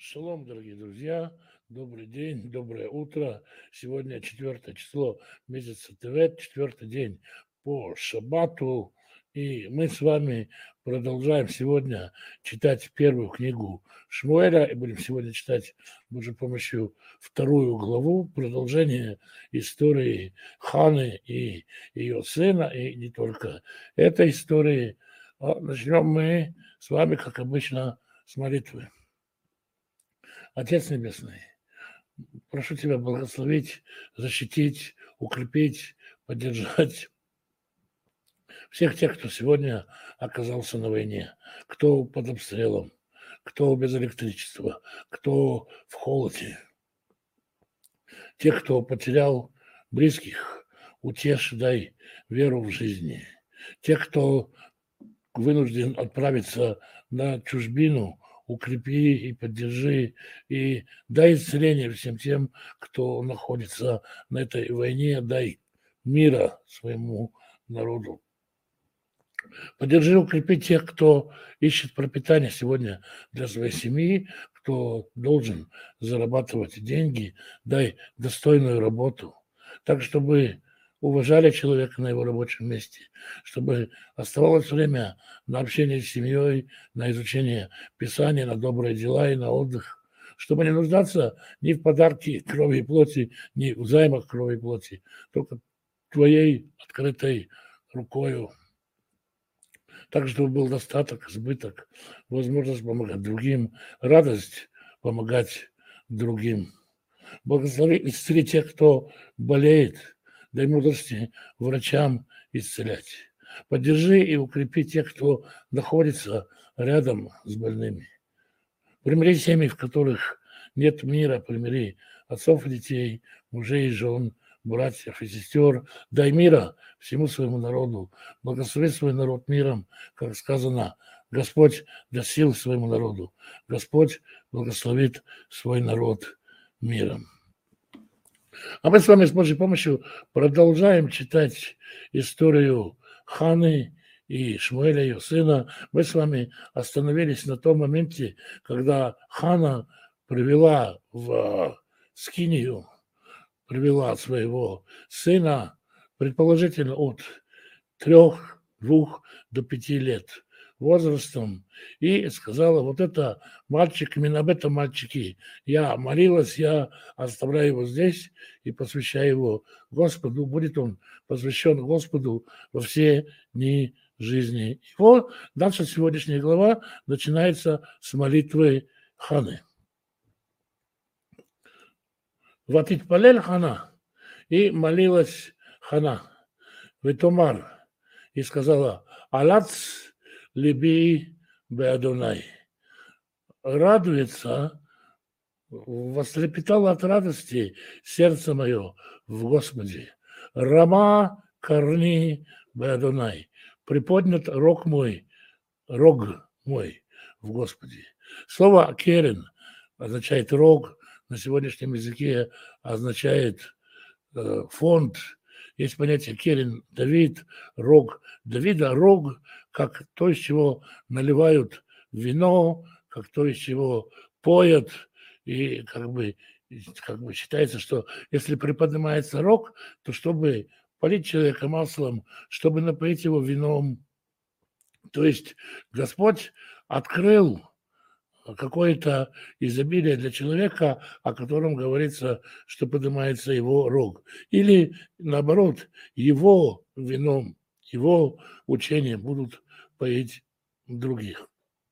Шалом, дорогие друзья, добрый день, доброе утро. Сегодня 4 число месяца Тевет, 4-й день по Шаббату. И мы с вами продолжаем сегодня читать первую книгу Шмуэля. И будем сегодня читать, Божьей помощью, 2 главу, продолжение истории Ханы и ее сына, и не только этой истории. Начнем мы с вами, как обычно, с молитвы. Отец Небесный, прошу Тебя благословить, защитить, укрепить, поддержать всех тех, кто сегодня оказался на войне, кто под обстрелом, кто без электричества, кто в холоде, тех, кто потерял близких, утешь, дай веру в жизни, тех, кто вынужден отправиться на чужбину, укрепи и поддержи, и дай исцеление всем тем, кто находится на этой войне, дай мира своему народу. Поддержи, укрепи тех, кто ищет пропитание сегодня для своей семьи, кто должен зарабатывать деньги, дай достойную работу, так, чтобы уважали человека на его рабочем месте, чтобы оставалось время на общение с семьей, на изучение Писания, на добрые дела и на отдых, чтобы не нуждаться ни в подарке крови и плоти, ни в займах крови и плоти, только твоей открытой рукою, так, чтобы был достаток, избыток, возможность помогать другим, радость помогать другим. Благослови, исцели тех, кто болеет, дай мудрости врачам исцелять. Поддержи и укрепи тех, кто находится рядом с больными. Примири семьи, в которых нет мира, примири отцов и детей, мужей и жен, братьев и сестер. Дай мира всему своему народу. Благослови свой народ миром, как сказано, Господь даст сил своему народу. Господь благословит свой народ миром. А мы с вами с Божьей помощью продолжаем читать историю Ханы и Шмуэля, ее сына. Мы с вами остановились на том моменте, когда Хана привела в скинию, привела своего сына, предположительно от 3, 2 до 5 лет возрастом, и сказала: вот это мальчик, именно об этом мальчике я молилась, я оставляю его здесь и посвящаю его Господу, будет он посвящен Господу во все дни жизни. И вот дальше сегодняшняя глава начинается с молитвы Ханы. Ватитпалель Хана, и молилась Хана, Ветомар, и сказала: Алац либи беадонай. Радуется, вострепетало от радости сердце мое в Господе. Рама корни беадонай. Приподнят рог мой в Господе. Слово керен означает рог, на сегодняшнем языке означает фонд. Есть понятие керен Давид, рог Давида, рог, как то, из чего наливают вино, как то, из чего поят, и как бы считается, что если приподнимается рог, то чтобы полить человека маслом, чтобы напоить его вином, то есть Господь открыл какое-то изобилие для человека, о котором говорится, что поднимается его рог. Или, наоборот, его вином, его учением будут поить других.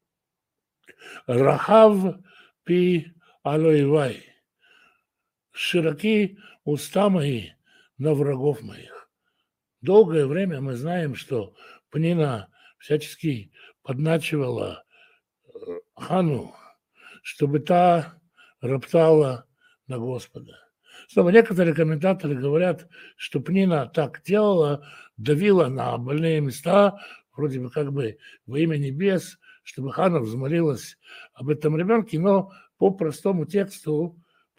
Рахав пи алоивай. Широки уста мои на врагов моих. Долгое время мы знаем, что Пнина всячески подначивала Хану, чтобы та роптала на Господа. Снова некоторые комментаторы говорят, что Пнина так делала, давила на больные места, вроде бы как бы во имя небес, чтобы Хана взмолилась об этом ребенке, но по простому тексту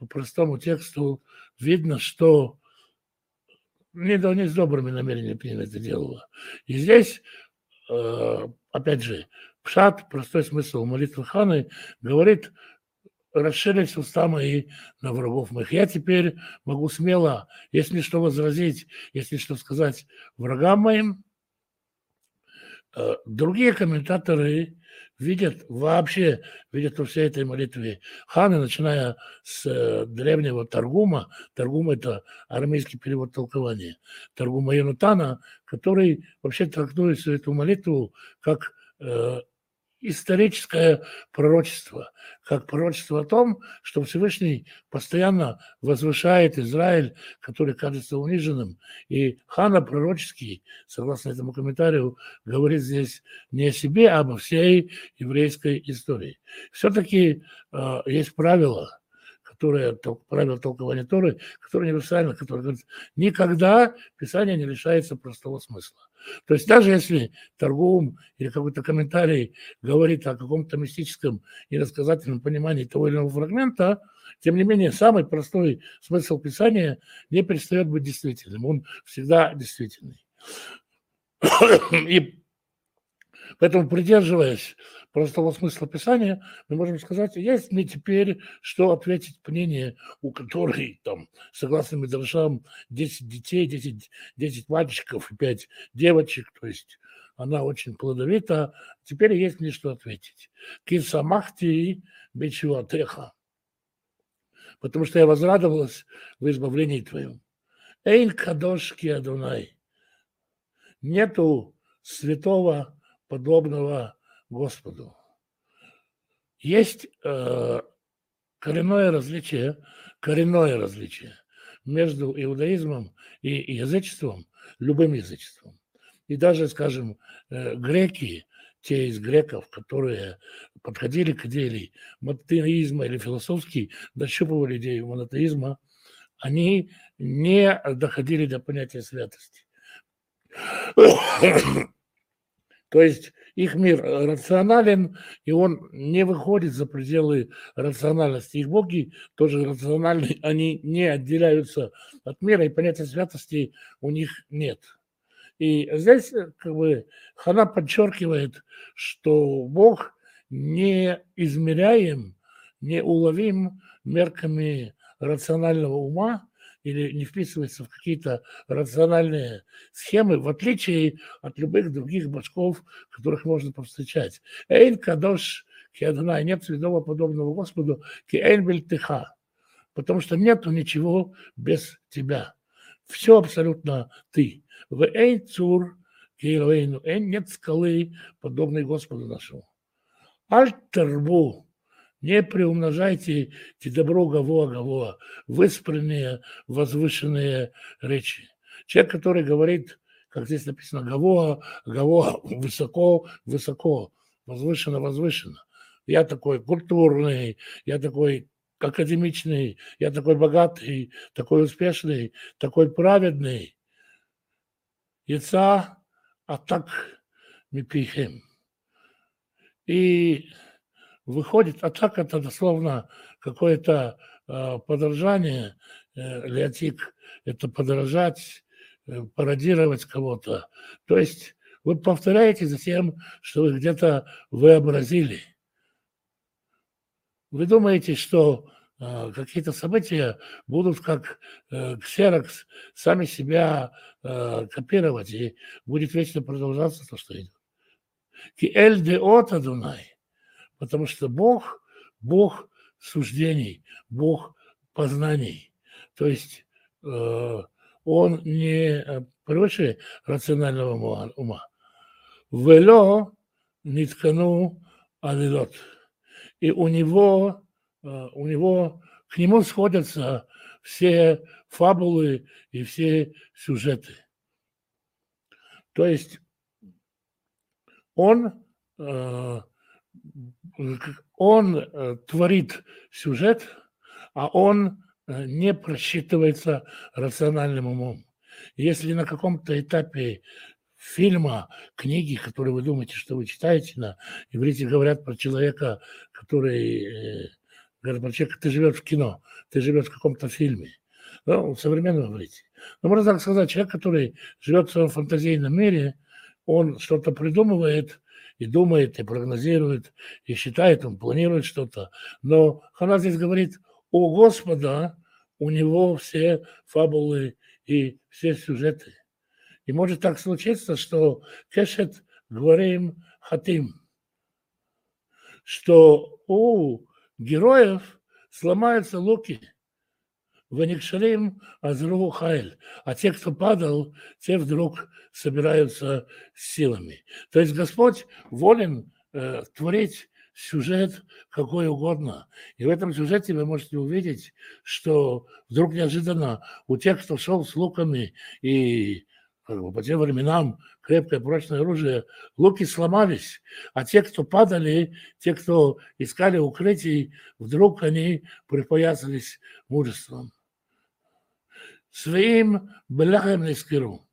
видно, что не с добрыми намерениями Пнина это делала. И здесь, опять же, пшат, простой смысл молитвы Ханы, говорит расширились уста мои на врагов моих. Я теперь могу смело, если что возразить, если что сказать врагам моим. Другие комментаторы видят во всей этой молитве Ханы, начиная с древнего Таргума. Таргум – это арамейский перевод толкования. Таргума Йонатана, который вообще трактует всю эту молитву как историческое пророчество, как пророчество о том, что Всевышний постоянно возвышает Израиль, который кажется униженным. И Хана пророческий, согласно этому комментарию, говорит здесь не о себе, а обо всей еврейской истории. Все-таки есть правило толкования Торы, которое универсально, которое говорит, никогда Писание не лишается простого смысла. То есть даже если Таргум или какой-то комментарий говорит о каком-то мистическом и рассказательном понимании того или иного фрагмента, тем не менее самый простой смысл Писания не перестает быть действительным. Он всегда действительный. И поэтому, придерживаясь простого смысла Писания, мы можем сказать, есть мне теперь что ответить мнение, у которой, там, согласно Мидрашам, 10 детей, 10 мальчиков и 5 девочек, то есть она очень плодовита. Теперь есть мне что ответить. Кисамахти бечуатеха. Потому что я возрадовалась в избавлении твоем. Эйн кадош ки Адонай. Нету святого, подобного Господу. Есть коренное различие между иудаизмом и язычеством, любым язычеством. И даже, скажем, греки, те из греков, которые подходили к идее монотеизма или философски дощупывали идею монотеизма, они не доходили до понятия святости. То есть их мир рационален, и он не выходит за пределы рациональности. Их боги тоже рациональны, они не отделяются от мира, и понятия святости у них нет. И здесь как бы Хана подчеркивает, что Бог не измеряем, не уловим мерками рационального ума, или не вписывается в какие-то рациональные схемы, в отличие от любых других божков, которых можно повстречать. Эйн кадош ки Адонай, нет святого подобного Господу, ки эйн бельтеха, потому что нету ничего без тебя. Все абсолютно ты. В эйн цур ки Элоэйну, нет скалы, подобной Господу нашему. Аль-тербу, не приумножайте добро гавоа, выспренные, возвышенные речи. Человек, который говорит, как здесь написано, гавоа, высоко, возвышенно. Я такой культурный, я такой академичный, я такой богатый, такой успешный, такой праведный. Яца атак мипихем. И выходит, атак это дословно какое-то подражание, леотик это подражать, пародировать кого-то. То есть вы повторяете за тем, что вы где-то вообразили. Вы думаете, что какие-то события будут как ксерокс сами себя копировать, и будет вечно продолжаться то, что идет. Ки-эль деот Адонай. Потому что Бог суждений, Бог познаний. То есть Он не превыше рационального ума. Вело ниткану алилот. И у него к нему сходятся все фабулы и все сюжеты. То есть он творит сюжет, а он не просчитывается рациональным умом. Если на каком-то этапе фильма, книги, которые вы думаете, что вы читаете, на иврите говорят про человека, говорят про человека, ты живешь в кино, ты живешь в каком-то фильме. Ну, в современном иврите. Но можно так сказать, человек, который живет в своем фантазийном мире, он что-то придумывает, и думает, и прогнозирует, и считает, он планирует что-то. Но Хана здесь говорит, у Господа у него все фабулы и все сюжеты. И может так случиться, что кешет говорим хатим, что у героев сломаются луки, ваникшалим азру хайль, а те, кто падал, те вдруг собираются с силами. То есть Господь волен творить сюжет какой угодно. И в этом сюжете вы можете увидеть, что вдруг неожиданно у тех, кто шел с луками и по тем временам крепкое прочное оружие, луки сломались, а те, кто падали, те, кто искали укрытий, вдруг они припоясались мужеством. Своим бляхам не скиру.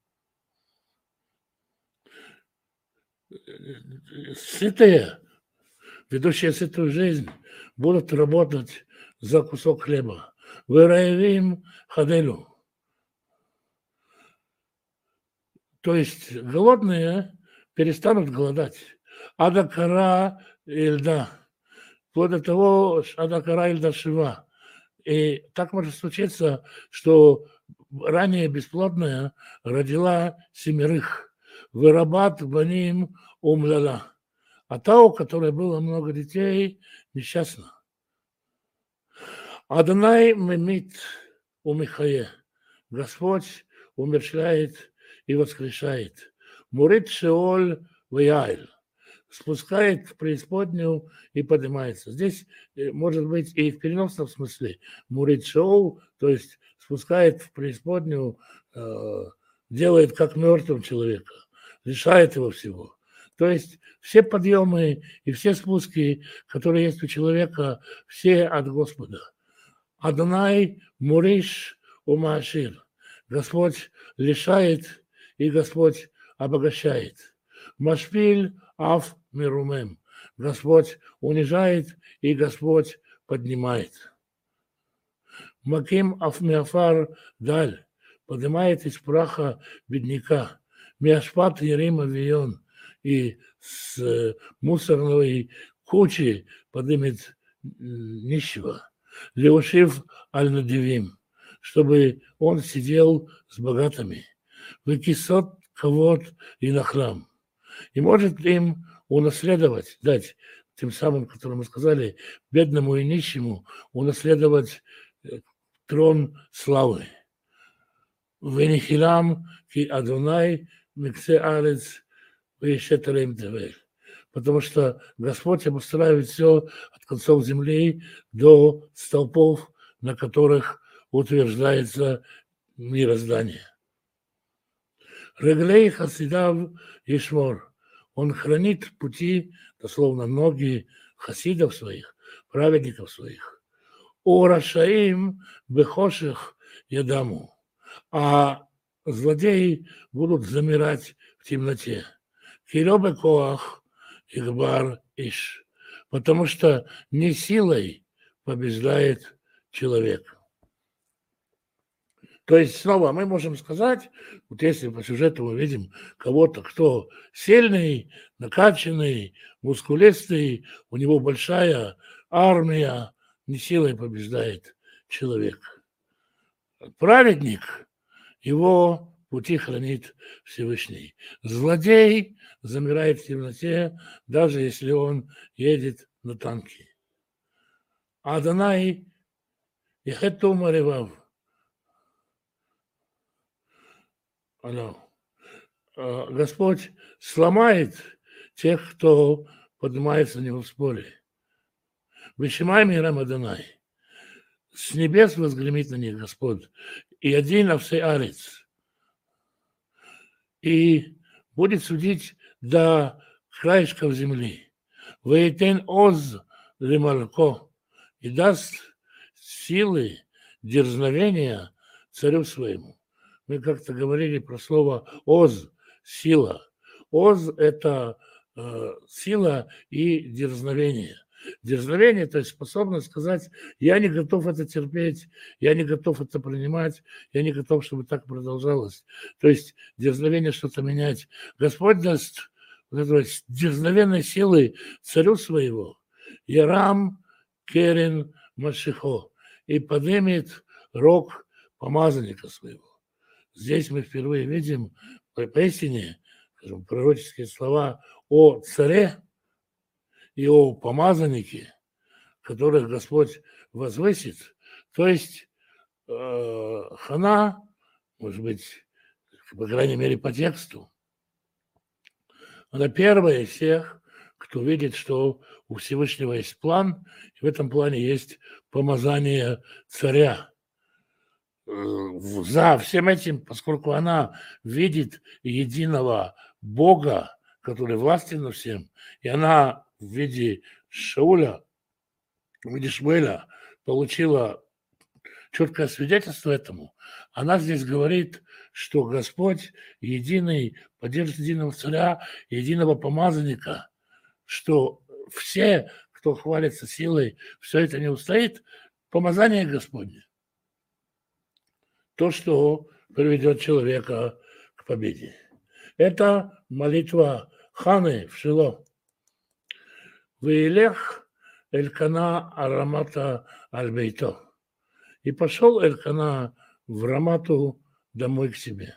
Сытые, ведущие сытую жизнь, будут работать за кусок хлеба. Выраевим хаделю. То есть голодные перестанут голодать. Адакара Ильда. Вплоть до того, Адакара Ильда Шива. И так может случиться, что ранее бесплодная родила 7. Вырабат баним умляла. А та, у которой было много детей, несчастна. Адонай мемит умихае. Господь умерщвляет и воскрешает. Мурит шеоль вяйль. Спускает в преисподнюю и поднимается. Здесь может быть и в переносном смысле. Мурит шеол, то есть спускает в преисподнюю, делает как мертвым человека, лишает его всего. То есть все подъемы и все спуски, которые есть у человека, все от Господа. Адонай муриш умашир. Господь лишает и Господь обогащает. Машпиль аф мирумем. Господь унижает и Господь поднимает. Маким аф миафар даль. Поднимает из праха бедняка. Миашпат Ерим Авион. И с мусорной кучи поднимет нищего. Леушив аль-надевим. Чтобы он сидел с богатыми. Выкисот кого-то и на храм. И может им унаследовать, дать тем самым, которым мы сказали, бедному и нищему, унаследовать трон славы. Венихилам ки Адонай миксе арец вешеталем тевель. Потому что Господь обустраивает все от концов земли до столпов, на которых утверждается мироздание. Реглей хасидав Ишмор. Он хранит пути, дословно ноги хасидов своих, праведников своих. У рашаим бехоших ядаму. А злодеи будут замирать в темноте. Киробе коах игбар иш. Потому что не силой побеждает человек. То есть, снова мы можем сказать, вот если по сюжету мы видим кого-то, кто сильный, накачанный, мускулистый, у него большая армия, не силой побеждает человек. Праведник, его пути хранит Всевышний. Злодей замирает в темноте, даже если он едет на танке. Адонай ехету маревав. Господь сломает тех, кто поднимается на него в споре. Вышимай мирам Адонай. С небес возгремит на них Господь. И один овсей арец. И будет судить до краешков земли. Вейтен оз лемалко. И даст силы, дерзновения царю своему. Мы как-то говорили про слово «оз» – сила. «Оз» – это сила и дерзновение. Дерзновение, то есть способность сказать, я не готов это терпеть, я не готов это принимать, я не готов, чтобы так продолжалось. То есть дерзновение что-то менять. Господь даст вот этой дерзновенной силы царю своего, Ярам Керен Машихо, и поднимет рог помазанника своего. Здесь мы впервые видим поистине, скажем, пророческие слова о царе и о помазаннике, которых Господь возвысит. То есть Хана, может быть, по крайней мере, по тексту, она первая из всех, кто видит, что у Всевышнего есть план, и в этом плане есть помазание царя. За всем этим, поскольку она видит единого Бога, который властен над всем, и она в виде Шауля, в виде Шмуэля получила четкое свидетельство этому, она здесь говорит, что Господь единый, поддержит единого царя, единого помазанника, что все, кто хвалится силой, все это не устоит, помазание Господне. То, что приведет человека к победе. Это молитва Ханы в Шило. «Веилех Элькана Арамата Аль-Бейто». И пошел Элькана в Рамату домой к себе.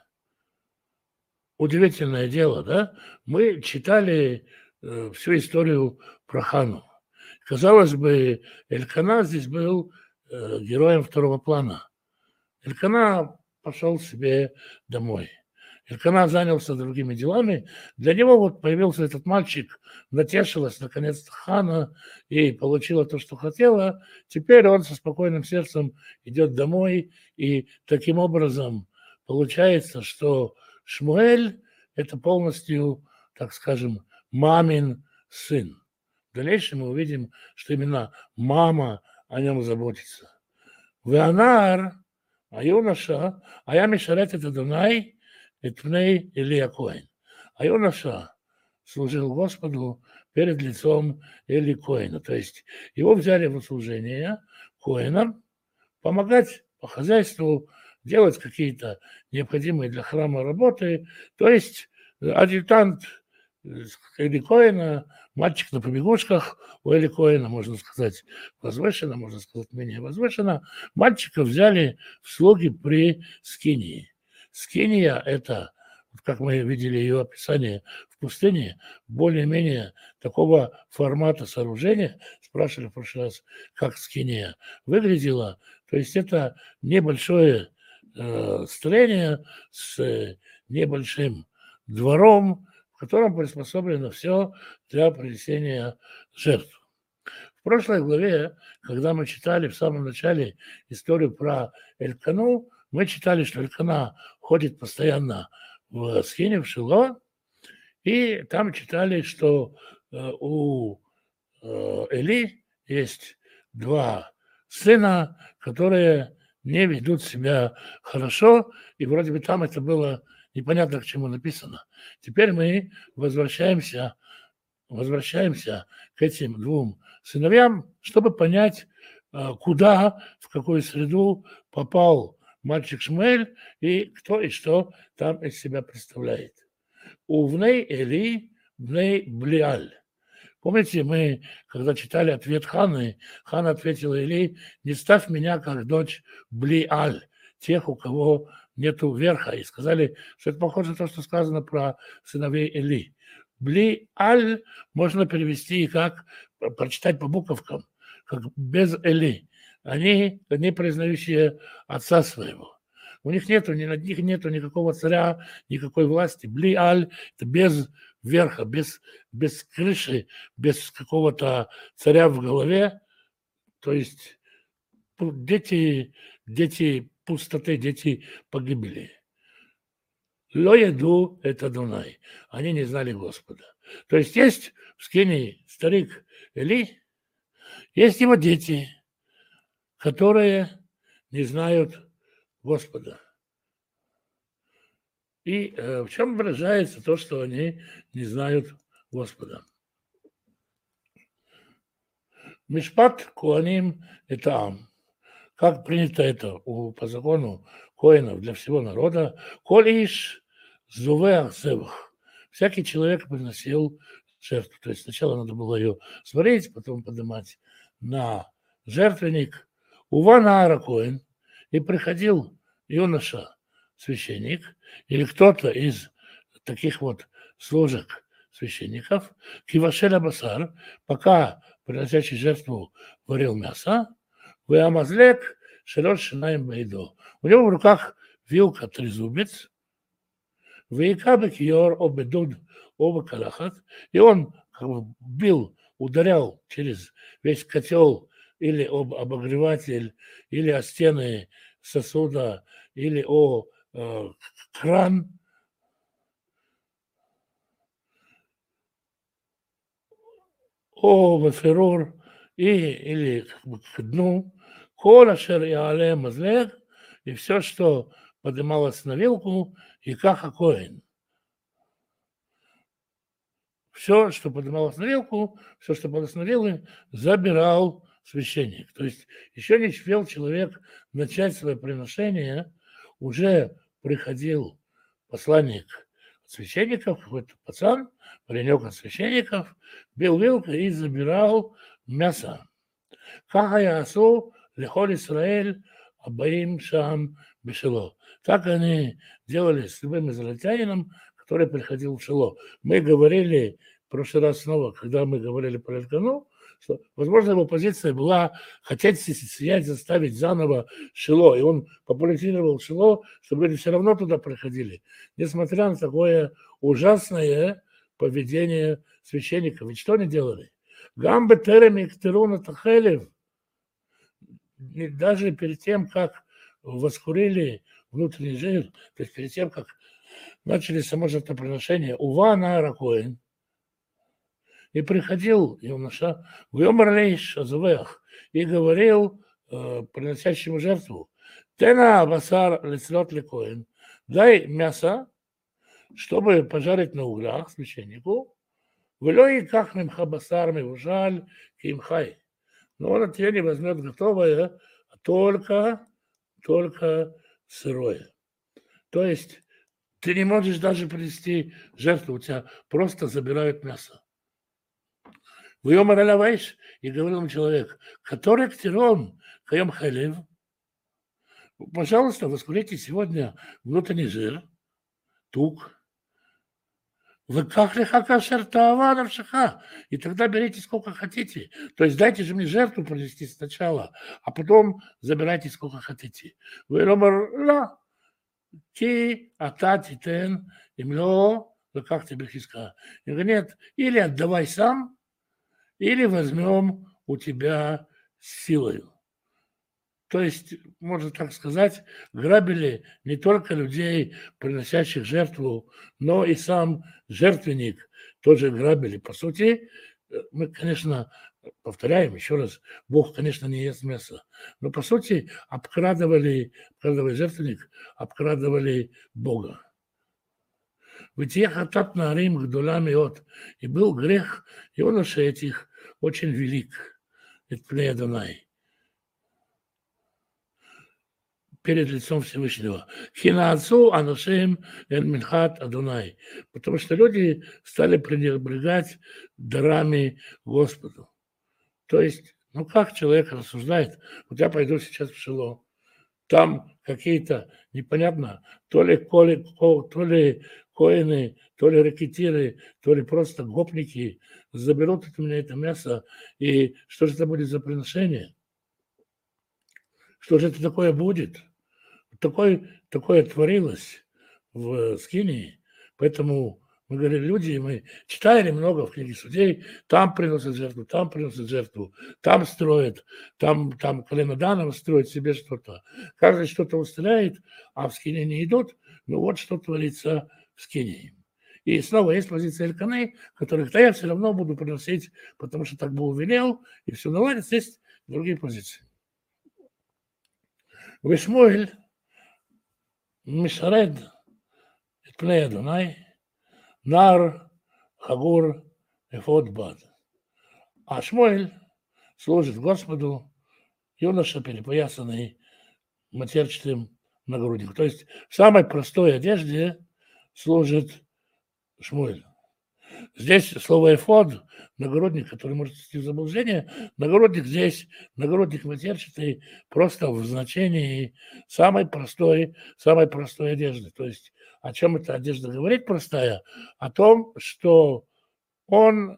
Удивительное дело, да? Мы читали всю историю про Хану. Казалось бы, Элькана здесь был героем второго плана. Элькана пошел себе домой. Элькана занялся другими делами. Для него вот появился этот мальчик, натешилась наконец-то Хана и получила то, что хотела. Теперь он со спокойным сердцем идет домой. И таким образом получается, что Шмуэль – это полностью, так скажем, мамин сын. В дальнейшем мы увидим, что именно мама о нем заботится. Веанар היונשה היה משרת את אדוני את פני Эли הכהן. היונשה служил Господу перед лицом Эли Коэна. То есть его взяли в служение Коэном, помогать по хозяйству, делать какие-то необходимые для храма работы. То есть адъютант Эли Коэна, мальчик на побегушках, у Эли Коэна, можно сказать, возвышенно, можно сказать, менее возвышенно. Мальчика взяли в слуги при Скинии. Скиния – это, как мы видели ее описание в пустыне, более-менее такого формата сооружения. Спрашивали в прошлый раз, как Скиния выглядела. То есть это небольшое строение с небольшим двором, в котором приспособлено все для принесения жертв. В прошлой главе, когда мы читали в самом начале историю про Элькану, мы читали, что Элькана ходит постоянно в Схине, в Шило, и там читали, что у Эли есть два сына, которые не ведут себя хорошо, и вроде бы там это было непонятно, к чему написано. Теперь мы возвращаемся к этим двум сыновьям, чтобы понять, куда, в какую среду попал мальчик Шмуэль и кто и что там из себя представляет. Увней Эли, бней Блиаль. Помните, мы, когда читали ответ Ханы, Хана ответила Эли: не ставь меня как дочь Блиаль, тех, у кого нету верха. И сказали, что это похоже на то, что сказано про сыновей Эли. Блиаль можно перевести как, прочитать по буковкам, как без Эли. Они не признающие отца своего. У них нету, над них нету никакого царя, никакой власти. Блиаль – это без верха, без крыши, без какого-то царя в голове. То есть дети пустоты, дети погибли. Ло яду это Дунай. Они не знали Господа. То есть есть в Скинии старик Эли, есть его дети, которые не знают Господа. И в чем выражается то, что они не знают Господа? Мишпат Коаним – это Ам. Как принято это по закону коэнов для всего народа? Коль иш зуве ахсевах. всякий человек приносил жертву. То есть сначала надо было ее сварить, потом поднимать на жертвенник. Увана Аракоин, и приходил юноша, священник, или кто-то из таких вот служек священников, кивашеля басар, пока приносящий жертву варил мясо, веамазлек шелош шинаем бейдо. У него в руках вилка трезубец, вейка бекиор обедуд оба калахат, и он как бы бил, ударял через весь котел или об обогреватель, или о стены сосуда, или о кран, о ваферур, или как бы к дну, кола шер и але мазлег, и все, что поднималось на вилку, и каха коин. Все, что поднималось на вилку, все, что поднималось на вилы, забирал священник. То есть еще не успел человек начать свое приношение, уже приходил посланник от священников, какой-то пацан, паренек от священников, бил вилкой и забирал мясо. Каха ясу лехоль Исраэль абаим шам бешело. Так они делали с любым израильтянином, который приходил в Шило. Мы говорили в прошлый раз снова, когда мы говорили про Элькану, что, возможно, его позиция была хотеть сиять, заставить заново Шило. И он популяризировал Шило, чтобы люди все равно туда приходили, несмотря на такое ужасное поведение священников. Ведь что они делали? Гамбе тереми ктеруна тахелев. Даже перед тем, как воскурили внутренний жир, то есть перед тем, как начали само жертвоприношение, ува на Аракоин, и приходил юноша в Йомарлейш Азувех и говорил приносящему жертву: Тена басар лицлот лекоин, дай мясо, чтобы пожарить на углях священнику, влёй как мимха басар мивужаль кимхай. Но он от тебя не возьмет готовое, а только сырое. То есть ты не можешь даже принести жертву, у тебя просто забирают мясо. Выем ралавайш, и говорил ему человек, который ктерон, каем халев, пожалуйста, воскурите сегодня внутренний жир, тук, вы как лиха шертава шаха, и тогда берите сколько хотите. То есть дайте же мне жертву принести сначала, а потом забирайте сколько хотите. Вы ла, ки атати тен, имло, вы как тебе хиска. Я говорю, нет, или отдавай сам, или возьмем у тебя силою. То есть, можно так сказать, грабили не только людей, приносящих жертву, но и сам жертвенник тоже грабили. По сути, мы, конечно, повторяем еще раз, Бог, конечно, не ест мясо, но, по сути, обкрадывали жертвенник, обкрадывали Бога. Ведь я хатат на Рим гдулями от, и был грех юношей этих очень велик, это пней Адонай, перед лицом Всевышнего. Хинаацу анушим эн минхат Адонай, потому что люди стали пренебрегать дарами Господу. То есть, ну как человек рассуждает, вот я пойду сейчас в Шило, там какие-то, непонятно, то ли коины, то ли ракетиры, то ли просто гопники заберут от меня это мясо, и что же это будет за приношение? Что же это такое будет? Такое творилось в Скинии, поэтому мы говорили, люди, мы читали много в книге Судей, там приносят жертву, там строят, там колено Данова строит себе что-то. Каждый что-то устрояет, а в Скинии не идут. Ну вот что творится в Скинии. И снова есть позиция Эльканы, которых да я все равно буду приносить, потому что так Бог велел, и все наладится. Есть другие позиции. Вешмуэль Мишаред Пней Адонай Нар Хагур Эфод Бад. А Шмуэль служит Господу, юноша, перепоясанный матерчатым нагрудником. То есть в самой простой одежде служит Шмуэль. Здесь слово «эфод», нагрудник, который может ввести в заблуждение, нагрудник здесь, нагрудник матерчатый, просто в значении самой простой одежды. То есть о чем эта одежда говорит простая? О том, что он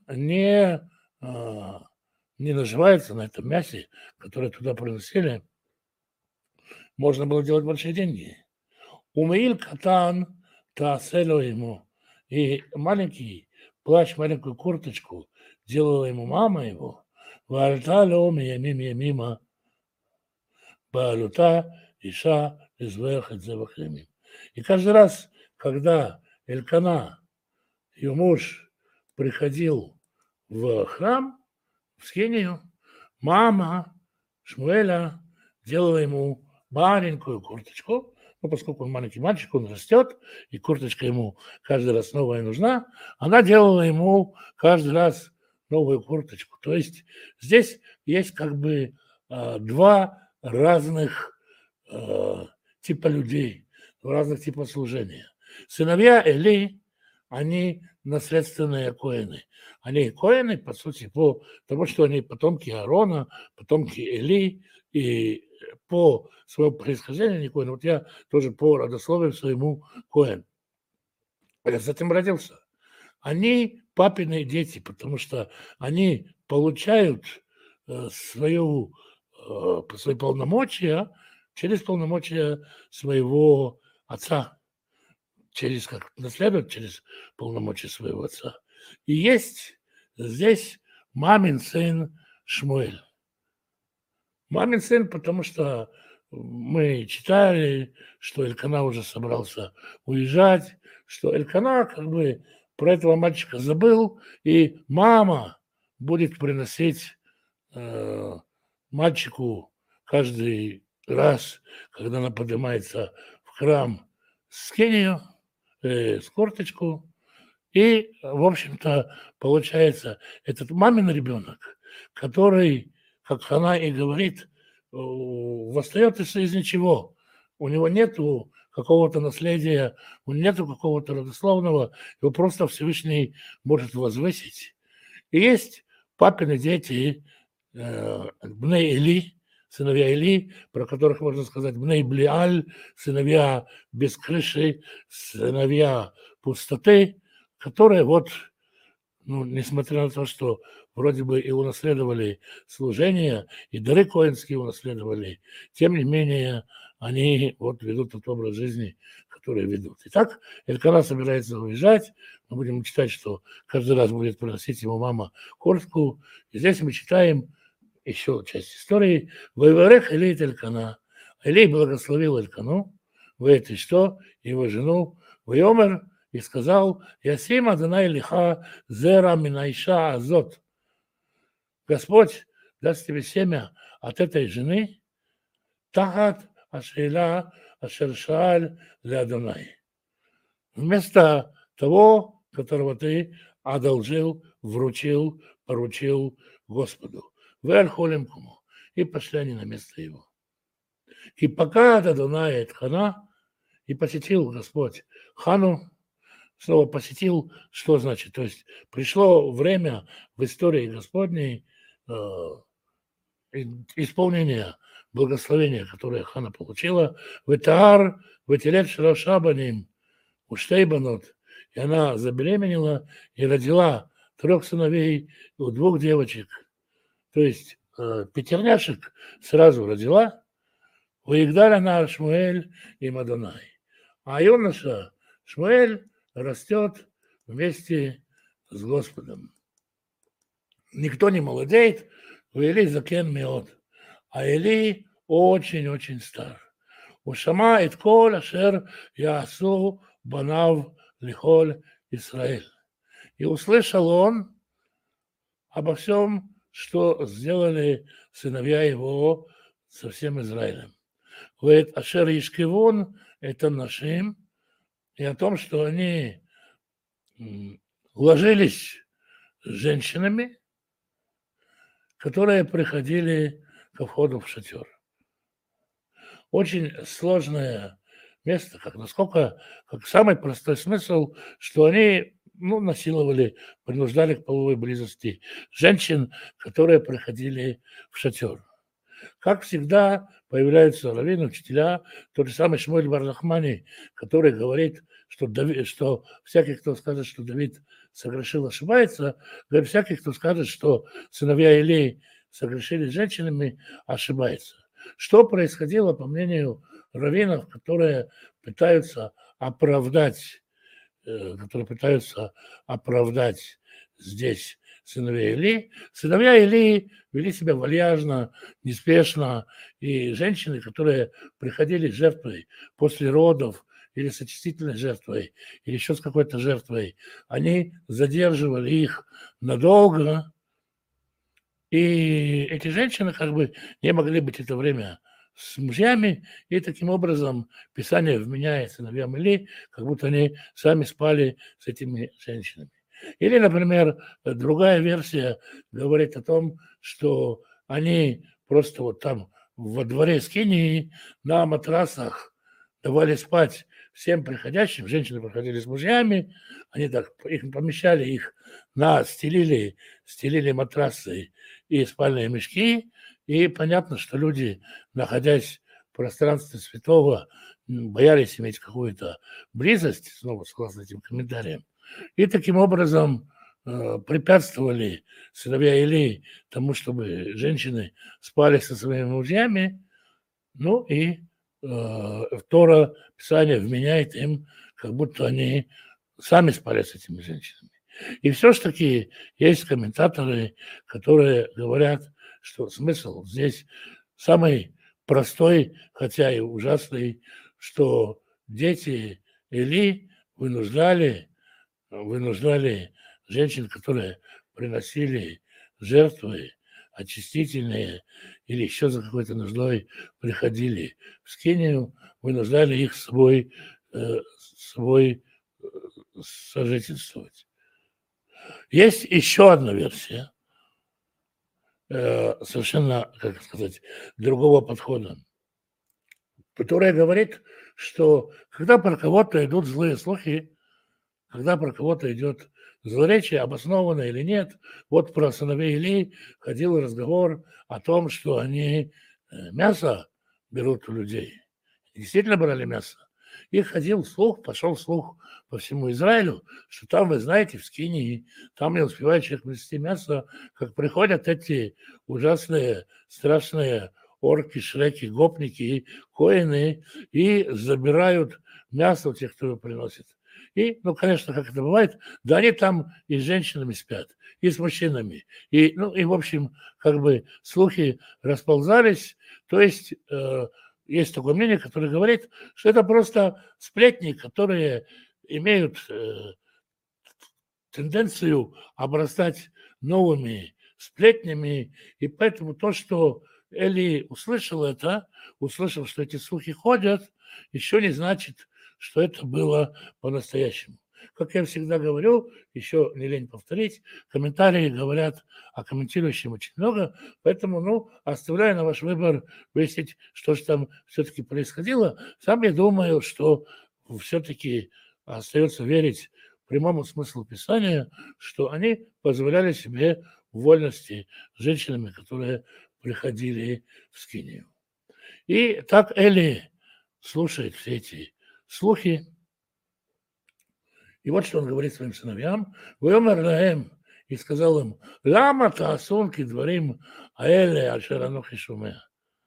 не наживается на этом мясе, которое туда приносили. Можно было делать большие деньги. Умеил катан таасело ему. И маленький плащ, маленькую курточку делала ему мама его. Вальтало мимо балута иша извехет завахремим. И каждый раз, когда Элькана, ее муж, приходил в храм, в скинию, мама Шмуэля делала ему маленькую курточку, ну, поскольку он маленький мальчик, он растет, и курточка ему каждый раз новая нужна, она делала ему каждый раз новую курточку. То есть здесь есть как бы два разных типа людей, два разных типа служения. Сыновья Эли, они наследственные коэны. Они коэны, по сути, по тому, что они потомки Аарона, потомки Эли, и по своему происхождению они коэн. Вот я тоже по родословию своему коэн. Я с этим родился. Они папины дети, потому что они получают свои полномочия через полномочия своего отца, наследуют через полномочия своего отца. И есть здесь мамин сын Шмуэль. Мамин сын, потому что мы читали, что Элькана уже собрался уезжать, что Элькана как бы про этого мальчика забыл, и мама будет приносить мальчику каждый раз, когда она поднимается в храм, скинию, с курточку. И, в общем-то, получается, этот мамин ребенок, который, как она и говорит, восстает из ничего. У него нету какого-то наследия, у него нету какого-то родословного, его просто Всевышний может возвысить. И есть папины дети, Бней Эли, сыновья Эли, про которых можно сказать Бней Блиаль, сыновья без крыши, сыновья пустоты, которые вот, ну, несмотря на то, что вроде бы и унаследовали служение, и дары коэнские унаследовали, тем не менее они вот ведут тот образ жизни, который ведут. Итак, Элькана собирается уезжать, мы будем читать, что каждый раз будет приносить ему мама куртку, и здесь мы читаем еще часть истории. Вайварех Элей Элькана. Элей благословил Элькану, в этой что? Его жену, Вайомер, и сказал: Ясим Адонай лиха зера минайша азот. Господь даст тебе семя от этой жены, тахат ашеля ашершаль ле Адонай. Вместо того, которого ты одолжил, вручил, поручил Господу. Верхолемкому. И пошли они на место его. И пока Адонай Хана, и посетил Господь Хану, снова посетил, что значит? То есть пришло время в истории Господней исполнения благословения, которое Хана получила. Ветаар, ветилет шрашабаним, уштейбанот. И она забеременела и родила 3 сыновей у 2 девочек. То есть пятерняшек сразу родила. Выигдаль она Шмуэль и Мадонай. А юноша Шмуэль растет вместе с Господом. Никто не молодеет, у Эли закен меот, а Эли очень-очень стар. У Шама эт кол ашер яасу банав лихоль Исраэль. И услышал он обо всем, что сделали сыновья его со всем Израилем. Вэт ашер ишкивон это нашим, и о том, что они ложились с женщинами, которые приходили ко входу в шатер. Очень сложное место, как самый простой смысл, что они насиловали, принуждали к половой близости женщин, которые приходили в шатер. Как всегда, появляются раввины, учителя, тот же самый Шмуэль бар Нахмани, который говорит, что всякий, кто скажет, что Давид согрешил, ошибается, говорит, всякий, кто скажет, что сыновья Илии согрешили с женщинами, ошибается. Что происходило, по мнению раввинов, которые пытаются оправдать здесь сыновья Илии. Сыновья Илии вели себя вальяжно, неспешно, и женщины, которые приходили с жертвой после родов или с очистительной жертвой, или еще с какой-то жертвой, они задерживали их надолго, и эти женщины как бы не могли быть это время с мужьями, и таким образом Писание вменяет сыновьям Или, как будто они сами спали с этими женщинами. Или, например, другая версия говорит о том, что они просто вот там во дворе Скинии на матрасах давали спать всем приходящим, женщины приходили с мужьями, они так помещали их стелили матрасы и спальные мешки, и понятно, что люди, находясь в пространстве святого, боялись иметь какую-то близость, снова согласно этим комментариям, и таким образом препятствовали сыновья Илии тому, чтобы женщины спали со своими мужьями, и Тора, Писание вменяет им, как будто они сами спали с этими женщинами. И все-таки есть комментаторы, которые говорят, что смысл здесь самый простой, хотя и ужасный, что дети Или вынуждали женщин, которые приносили жертвы очистительные или еще за какой-то нуждой приходили в скинию, вынуждали их с собой сожительствовать. Есть еще одна версия, совершенно, другого подхода, которая говорит, что когда про кого-то идут злые слухи, когда про кого-то идет злоречие, обоснованно или нет, вот про сыновей Илии ходил разговор о том, что они мясо берут у людей. И действительно брали мясо. И пошел слух по всему Израилю, что там, вы знаете, в Скинии, там не успевает человек принести мясо, как приходят эти ужасные, страшные орки, шреки, гопники и коины и забирают мясо у тех, кто его приносит. И, конечно, как это бывает, да они там и с женщинами спят, и с мужчинами. И в общем, слухи расползались. То есть есть такое мнение, которое говорит, что это просто сплетни, которые имеют тенденцию обрастать новыми сплетнями. И поэтому то, что Эли услышал, что эти слухи ходят, еще не значит, что это было по-настоящему. Как я всегда говорю, еще не лень повторить, комментарии говорят о комментирующем очень много, поэтому, оставляю на ваш выбор выяснить, что же там все-таки происходило. Сам я думаю, что все-таки остается верить прямому смыслу Писания, что они позволяли себе вольности с женщинами, которые приходили в скинию. И так Эли слушает все эти слухи. И вот что он говорит своим сыновьям. «Войомер лаэм», и сказал им, «Лама таасун кидварим аэле ашер анохи шумеа».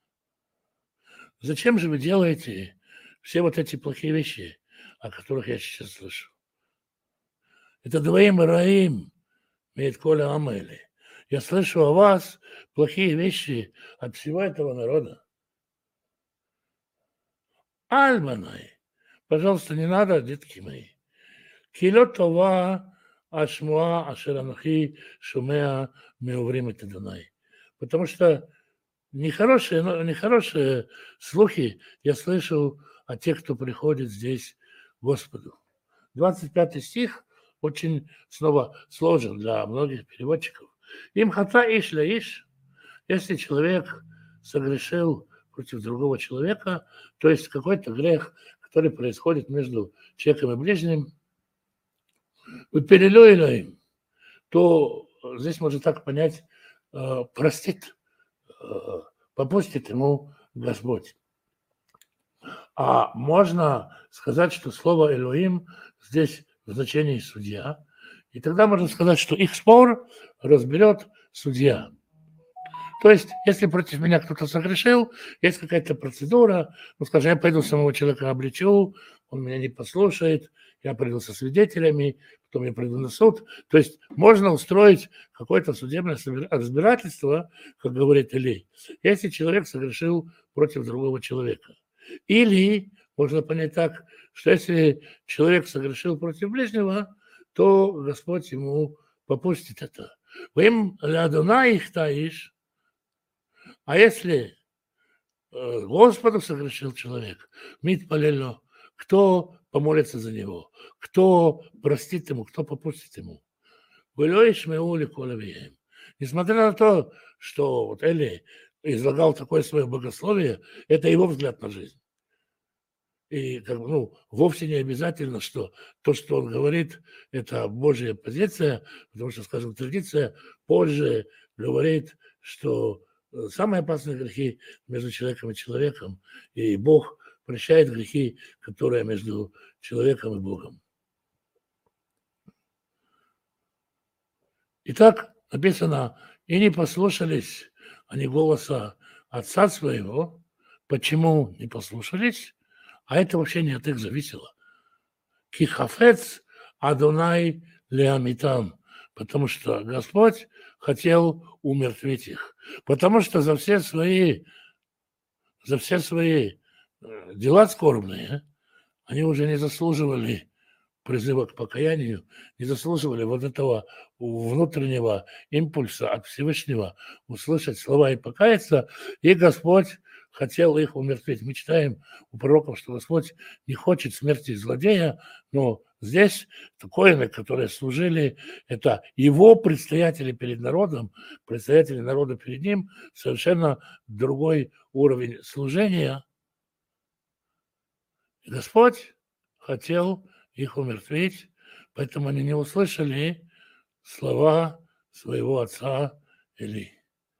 Зачем же вы делаете все вот эти плохие вещи, о которых я сейчас слышу? Это двоим раим меет коля амэли. Я слышу о вас плохие вещи от всего этого народа. Альманай, пожалуйста, не надо, детки мои. Кило това ашмуа ашеранухи шумеа меуврим это Дунай. Потому что нехорошие слухи я слышу о тех, кто приходит здесь к Господу. 25 стих очень снова сложен для многих переводчиков. Им хата иш ля иш, если человек согрешил против другого человека, то есть какой-то грех, который происходит между человеком и ближним, Перелю им, то здесь можно так понять, простит, попустит ему Господь. А можно сказать, что слово «Элоим» здесь в значении «судья». И тогда можно сказать, что их спор разберет судья. То есть, если против меня кто-то согрешил, есть какая-то процедура, ну, скажем, я пойду самого человека обличу, он меня не послушает, я приду со свидетелями, потом я приду на суд. То есть можно устроить какое-то судебное разбирательство, как говорит Илей, если человек согрешил против другого человека. Или можно понять так, что если человек согрешил против ближнего, то Господь ему попустит это. Им лядуна их таишь, а если Господу согрешил человек, мит полело, кто помолится за него, кто простит ему, кто попустит ему. Несмотря на то, что вот Эли излагал такое свое богословие, это его взгляд на жизнь. И как бы, ну, вовсе не обязательно, что то, что он говорит, это Божья позиция, потому что, скажем, традиция позже говорит, что самые опасные грехи между человеком и человеком, и Бог прощает грехи, которые между человеком и Богом. Итак, написано, и не послушались они голоса отца своего. Почему не послушались? А это вообще не от их зависело. Кихафец Адонай Леамитам. Потому что Господь хотел умертвить их. Потому что за все свои дела скорбные они уже не заслуживали призыва к покаянию, не заслуживали вот этого внутреннего импульса от Всевышнего услышать слова и покаяться, и Господь хотел их умертвить. Мы читаем у пророков, что Господь не хочет смерти злодея, но здесь коины, которые служили, это его предстоятели перед народом, предстоятели народа перед ним, совершенно другой уровень служения. И Господь хотел их умертвить, поэтому они не услышали слова своего отца Или.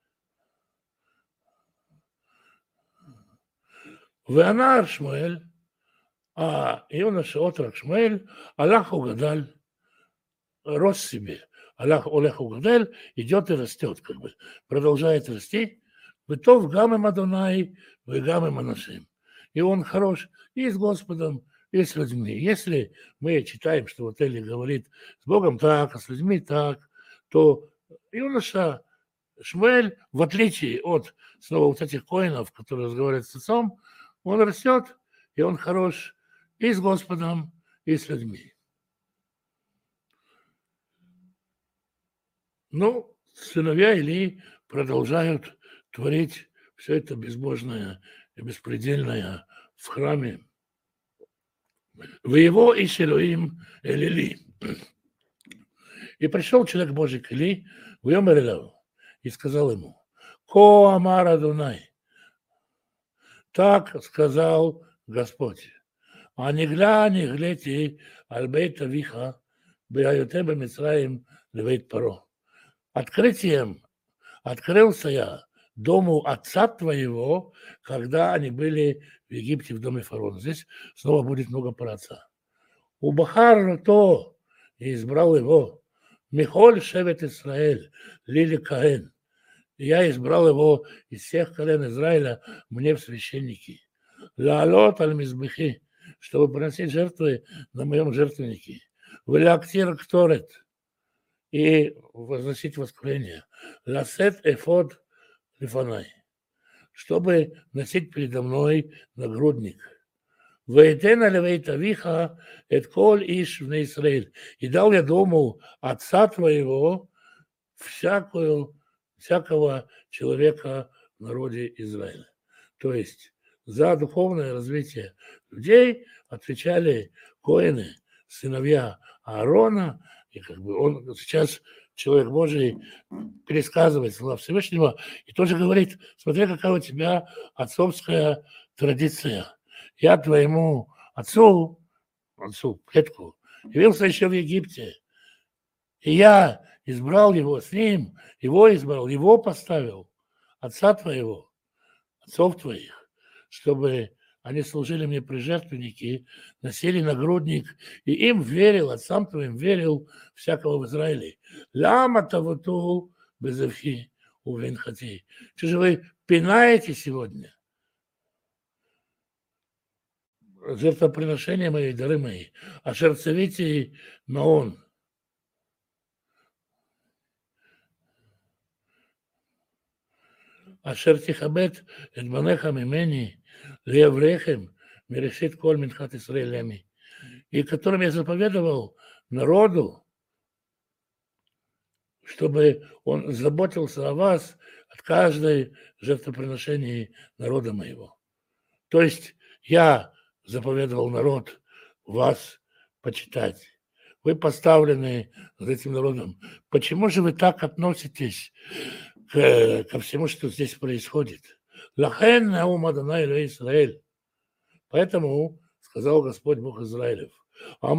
וענה שמואל, юноша, отрок Шмуэль, Аллах угадаль, рос себе. Аллах угадаль, идет и растет, как бы, продолжает расти. Вытов гамем Адонай, вы гамем Анашим. И он хорош и с Господом, и с людьми. Если мы читаем, что вот Эли говорит с Богом так, а с людьми так, то юноша Шмуэль, в отличие от снова вот этих коинов, которые разговаривают с отцом, он растет, и он хорош и с Господом, и с людьми. Ну, сыновья Илии продолжают творить все это безбожное и беспредельное в храме. В его Ишелуим Элили. И пришел человек Божий к Или, в Йомер и сказал ему, Ко Амар Адунай, так сказал Господь, а не гляди, альбейта виха, беаютеба Мицраим левейт паро. Открытием открылся я дому отца твоего, когда они были в Египте в доме фараона. Здесь снова будет много про отца. У Бахар то и избрал его. Михоль шевет Исраэль, Лили Каэн. Я избрал его из всех колен Израиля мне в священники. Лаалот аль-мизбехи, чтобы приносить жертвы на моем жертвеннике. Валяктир кторет, и возносить воскурение. Ласет эфод лифанай, чтобы носить передо мной нагрудник. Вейтена левейта виха эт коль иш в Израиль. И дал я дому отца твоего всякого человека в народе Израиля. То есть за духовное развитие людей отвечали коэны, сыновья Аарона, и как бы он сейчас, человек Божий, пересказывает слова Всевышнего и тоже говорит, смотри, какая у тебя отцовская традиция. Я твоему отцу, предку, явился еще в Египте. И я избрал его с ним, его избрал, его поставил, отца твоего, отцов твоих, чтобы они служили мне при жертвеннике, носили нагрудник, и им верил, отцам твоим верил всякого в Израиле. Лама тавуту безевхи увенхати. Что же вы пинаете сегодня? Жертвоприношения мои, дары мои, а сердцевите Маон. אשר תכבד את בניך ממני לאבריכם מראשית כל מנחת ישראל ימי. И которым я заповедовал народу, чтобы он заботился о вас от каждой жертвоприношения народа моего. То есть я заповедовал народ вас почитать. Вы поставлены над этим народом. Почему же вы так относитесь ко всему, что здесь происходит? Лахен наум Адонай Элокей Исраэль. Поэтому сказал Господь Бог Израилев.